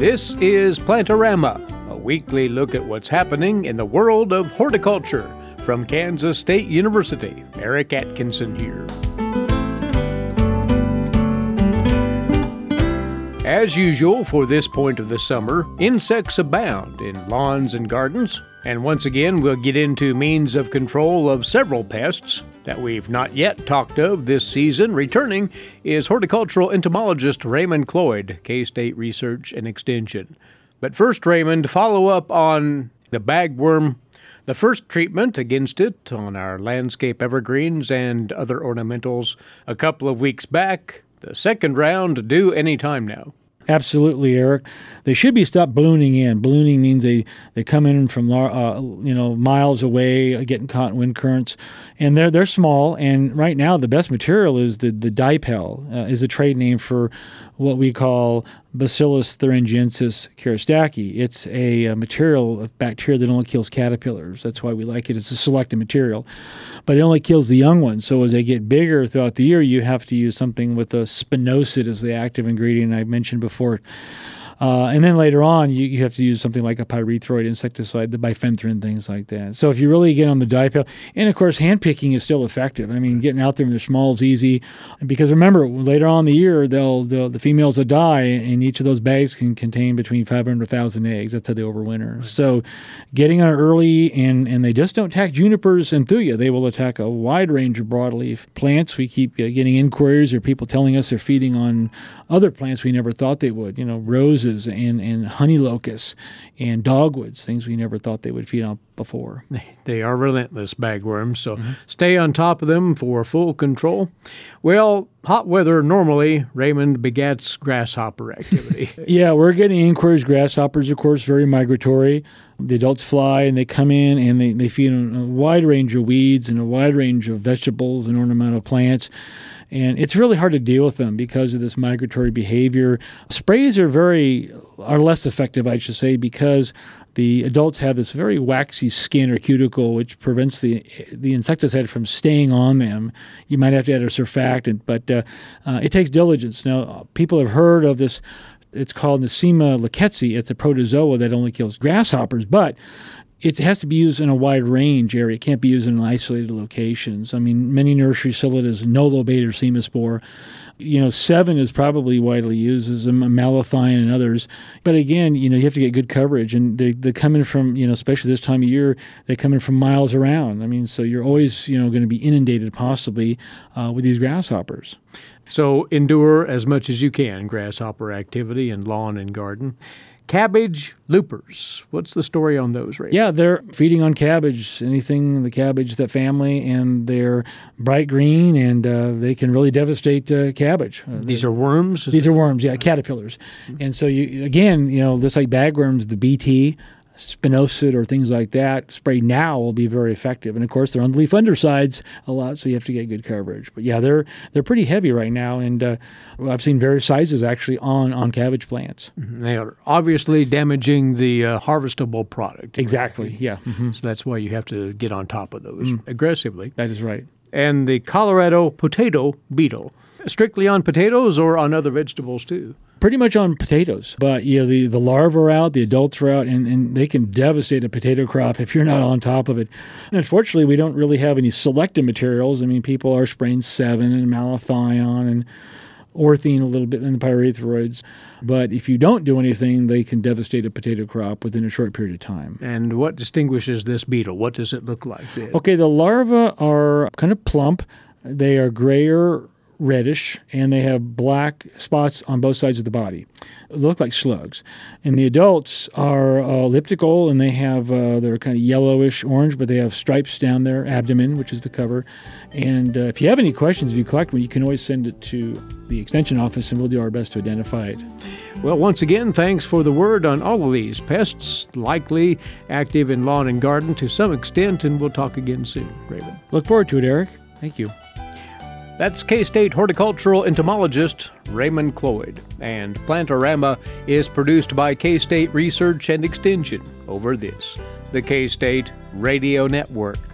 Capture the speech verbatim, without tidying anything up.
This is Plantorama, a weekly look at what's happening in the world of horticulture. From Kansas State University, Eric Atkinson here. As usual for this point of the summer, insects abound in lawns and gardens. And once again, we'll get into means of control of several pests that we've not yet talked of this season. Returning is horticultural entomologist Raymond Cloyd, K-State Research and Extension. But first, Raymond, follow up on the bagworm, the first treatment against it on our landscape evergreens and other ornamentals a couple of weeks back. The second round due any time now. Absolutely, Eric. They should be stopped ballooning in. Ballooning means they, they come in from uh, you know miles away, getting caught in wind currents, and they're they're small. And right now, the best material is the the dipel, uh, is a trade name for what we call Bacillus thuringiensis karostaki. It's a, a material of bacteria that only kills caterpillars. That's why we like it. It's a selective material, but it only kills the young ones. So as they get bigger throughout the year, you have to use something with a spinosad as the active ingredient I mentioned before. Uh, and then later on, you, you have to use something like a pyrethroid insecticide, the bifenthrin, things like that. So if you really get on the dipel, and of course, hand picking is still effective. I mean, getting out there when they're small is easy, because remember, later on in the year, they'll, they'll the females will die, and each of those bags can contain between five hundred thousand eggs. That's how they overwinter. Right. So getting on early, and, and they just don't attack junipers and thuya. They will attack a wide range of broadleaf plants. We keep getting inquiries or people telling us they're feeding on other plants we never thought they would, you know, roses and, and honey locusts and dogwoods, things we never thought they would feed on before. They are relentless bagworms, so mm-hmm. stay on top of them for full control. Well, hot weather normally, Raymond, begets grasshopper activity. Yeah, we're getting inquiries. Grasshoppers, of course, very migratory. The adults fly and they come in and they, they feed on a wide range of weeds and a wide range of vegetables and ornamental plants. And it's really hard to deal with them because of this migratory behavior. Sprays are very are less effective, I should say, because the adults have this very waxy skin or cuticle, which prevents the the insecticide from staying on them. You might have to add a surfactant, but uh, uh, it takes diligence. Now, people have heard of this. It's called Nosema lecketzi. It's a protozoa that only kills grasshoppers, but it has to be used in a wide range area. It can't be used in isolated locations. I mean, many nurseries sell it as nolobate or semaspore. You know, Sevin is probably widely used as a malathion and others. But again, you know, you have to get good coverage. And they, they come in from, you know, especially this time of year, they come in from miles around. I mean, so you're always, you know, going to be inundated possibly uh, with these grasshoppers. So endure as much as you can grasshopper activity in lawn and garden. Cabbage loopers. What's the story on those, Ray? Yeah, they're feeding on cabbage, anything in the cabbage, that family, and they're bright green, and uh, they can really devastate uh, cabbage. Uh, these are worms? These are worms, yeah, caterpillars. Mm-hmm. And so, you again, you know, just like bagworms, the B T, spinosad, or things like that, sprayed now will be very effective. And of course, they're on the leaf undersides a lot, so you have to get good coverage. But yeah, they're they're pretty heavy right now, and uh, I've seen various sizes actually on, on cabbage plants. Mm-hmm. They are obviously damaging the uh, harvestable product. Exactly, right? yeah. Mm-hmm. So that's why you have to get on top of those mm. aggressively. That is right. And the Colorado potato beetle, strictly on potatoes or on other vegetables too? Pretty much on potatoes, but you know, the, the larvae are out, the adults are out, and, and they can devastate a potato crop if you're not on top of it. And unfortunately, we don't really have any selective materials. I mean, people are spraying Sevin and malathion and orthene a little bit in the pyrethroids. But if you don't do anything, they can devastate a potato crop within a short period of time. And what distinguishes this beetle? What does it look like then? Okay, the larvae are kind of plump. They are grayer, reddish, and they have black spots on both sides of the body. They look like slugs. And the adults are uh, elliptical, and they have uh, they're kind of yellowish orange, but they have stripes down their abdomen, which is the cover. And uh, if you have any questions, if you collect one, you can always send it to the Extension office, and we'll do our best to identify it. Well, once again, thanks for the word on all of these pests, likely active in lawn and garden to some extent, and we'll talk again soon, Raymond. Look forward to it, Eric. Thank you. That's K-State horticultural entomologist Raymond Cloyd. And Plantorama is produced by K-State Research and Extension over this, the K-State Radio Network.